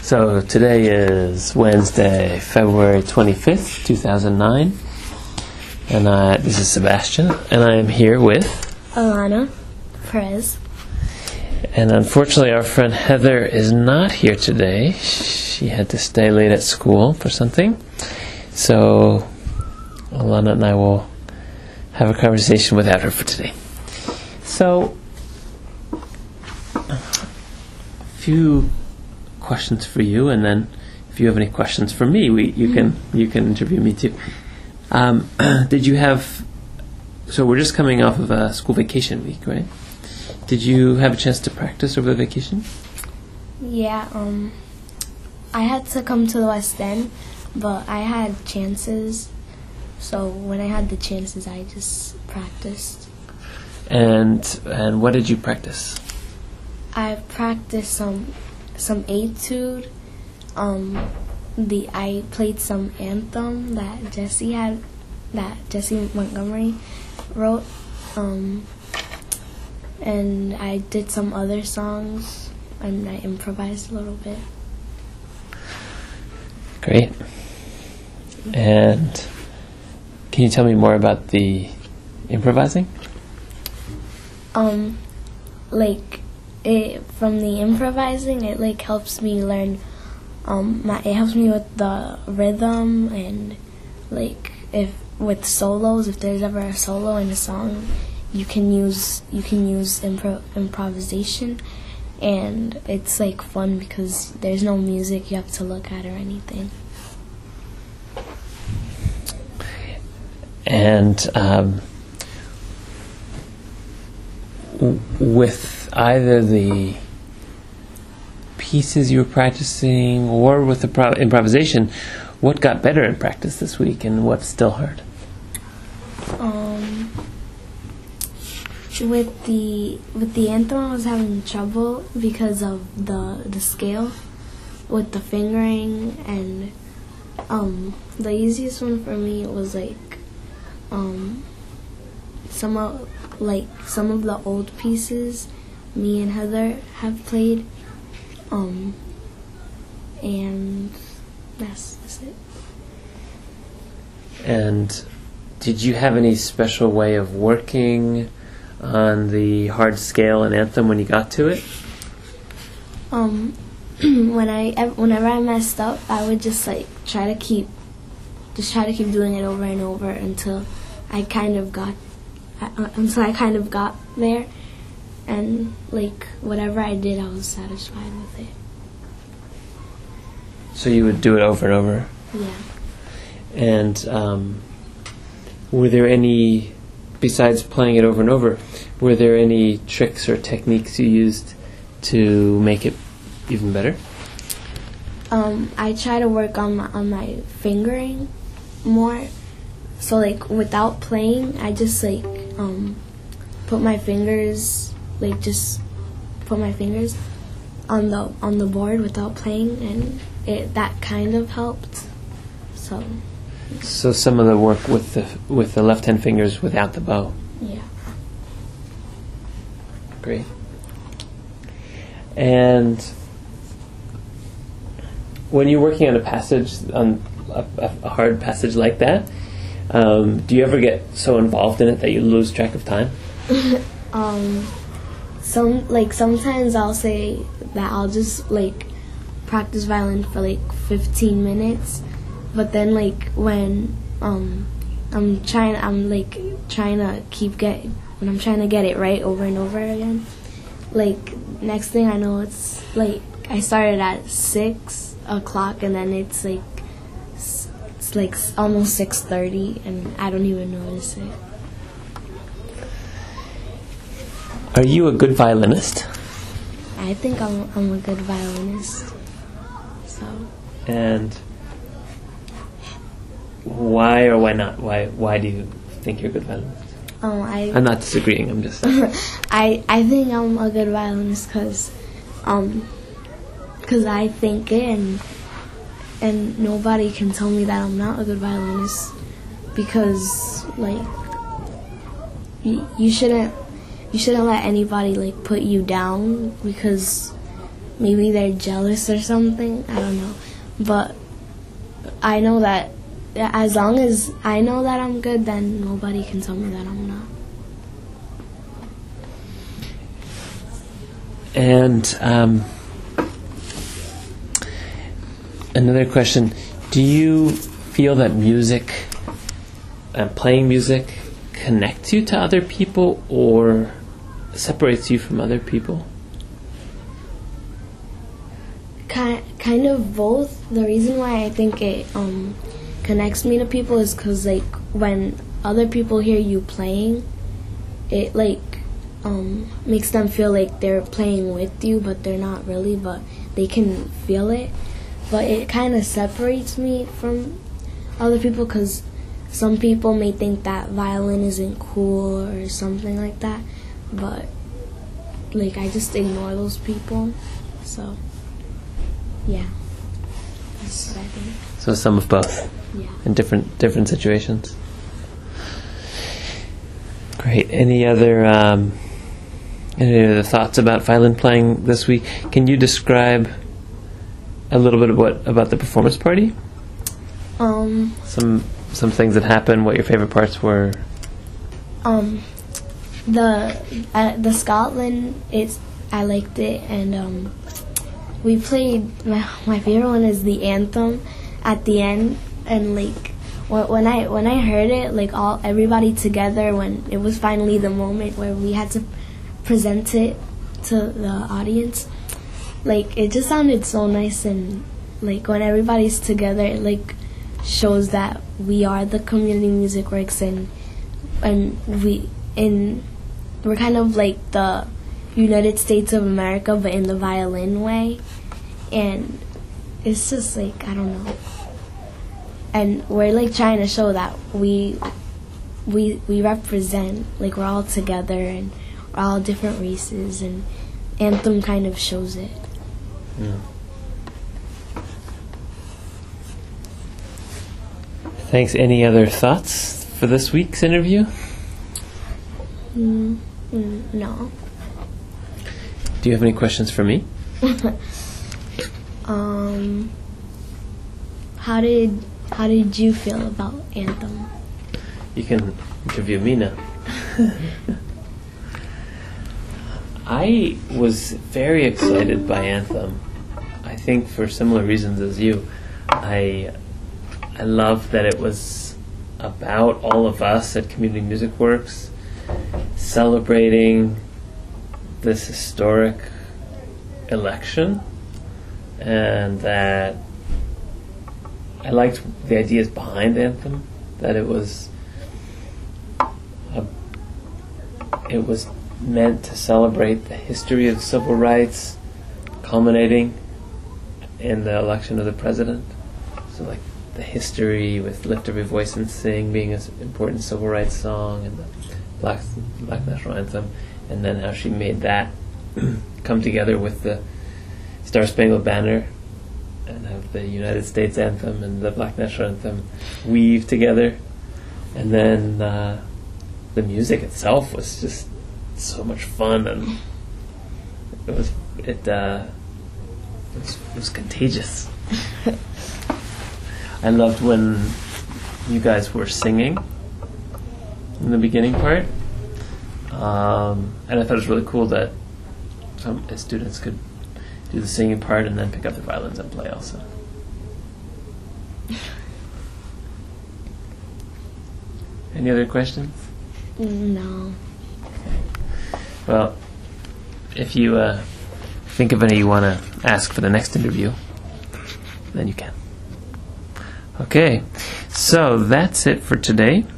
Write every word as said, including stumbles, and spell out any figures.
So today is Wednesday, February twenty-fifth, two thousand nine, and uh, this is Sebastian, and I am here with Alana Perez. And unfortunately our friend Heather is not here today. She had to stay late at school for something. So Alana and I will have a conversation without her for today. So, a few questions for you, and then if you have any questions for me, we you can you can interview me too. Um, did you have? So we're just coming off of a school vacation week, right? Did you have a chance to practice over the vacation? Yeah, um, I had to come to the West End, but I had chances. So when I had the chances, I just practiced. And and what did you practice? I practiced some some etude. Um, the I played some anthem that Jesse had, that Jesse Montgomery wrote. Um, and I did some other songs, and I improvised a little bit. Great. And can you tell me more about the improvising? Um, like it from the improvising, it like helps me learn. Um, my it helps me with the rhythm and like if with solos. If there's ever a solo in a song, you can use you can use impro- improvisation, and it's like fun because there's no music you have to look at or anything. And um, w- with either the pieces you were practicing or with the pro- improvisation, what got better in practice this week, and what's still hard? Um, with the with the anthem, I was having trouble because of the the scale with the fingering, and um, the easiest one for me was like um, some of like some of the old pieces me and Heather have played, um, and that's, that's it. And did you have any special way of working on the hard scale and anthem when you got to it? Um, when I whenever I messed up, I would just like try to keep, just try to keep doing it over and over until I kind of got, uh, until I kind of got there, and like whatever I did, I was satisfied with it. So you would do it over and over? Yeah. And um, were there any, besides playing it over and over, were there any tricks or techniques you used to make it even better? Um, I try to work on my on my fingering more. So like without playing, I just like um, put my fingers like just put my fingers on the on the board without playing, and it that kind of helped. So. So some of the work with the with the left hand fingers without the bow. Yeah. Great. And when you're working on a passage, on a, a hard passage like that, um, do you ever get so involved in it that you lose track of time? um, some like sometimes I'll say that I'll just like practice violin for like fifteen minutes. But then, like when um, I'm trying, I'm like trying to keep get when I'm trying to get it right over and over again. Like next thing I know, it's like I started at six o'clock, and then it's like it's like almost six thirty, and I don't even notice it. Are you a good violinist? I think I'm I'm a good violinist. So. And why or why not? Why why do you think you're a good violinist? Um, I I'm not disagreeing. I'm just. I I think I'm a good violinist because, um, because I think it, and and nobody can tell me that I'm not a good violinist, because like you, you shouldn't you shouldn't let anybody like put you down because maybe they're jealous or something. I don't know. But I know that as long as I know that I'm good, then nobody can tell me that I'm not. And um, another question, do you feel that music and playing music connects you to other people or separates you from other people? Kind, kind of both. The reason why I think it um, connects me to people is because, like, when other people hear you playing, it, like, um, makes them feel like they're playing with you, but they're not really, but they can feel it. But it kind of separates me from other people because some people may think that violin isn't cool or something like that, but, like, I just ignore those people, so... Yeah, that's what I think. So some of both, yeah, in different different situations. Great. Any other um, any other thoughts about violin playing this week? Can you describe a little bit of what about the performance party? Um, some some things that happened. What your favorite parts were? Um, the uh, the Scotland. It's I liked it and um. We played, my, my favorite one is the anthem at the end, and like when I when I heard it, like all everybody together, when it was finally the moment where we had to present it to the audience, like it just sounded so nice, and like when everybody's together, it like shows that we are the Community Music Works, and and we in we're kind of like the United States of America, but in the violin way, and it's just like I don't know, and we're like trying to show that we we we represent, like we're all together and we're all different races, and anthem kind of shows it. Yeah. Thanks. Any other thoughts for this week's interview? Mm, mm, no. Do you have any questions for me? um, how did how did you feel about Anthem? You can interview me now. I was very excited by Anthem. I think for similar reasons as you. I I loved that it was about all of us at Community Music Works celebrating this historic election, and that I liked the ideas behind Anthem, that it was a, it was meant to celebrate the history of civil rights culminating in the election of the president. So like the history with Lift Every Voice and Sing being an important civil rights song, and the Black, Black National Anthem, and then how she made that come together with the Star Spangled Banner, and have the United States Anthem and the Black National Anthem weave together. And then uh, the music itself was just so much fun, and it was it uh, it was, it was contagious. I loved when you guys were singing in the beginning part, um, and I thought it was really cool that some students could do the singing part and then pick up the violins and play also. Any other questions? No. Well, if you uh, think of any you want to ask for the next interview, then you can. Okay, so that's it for today.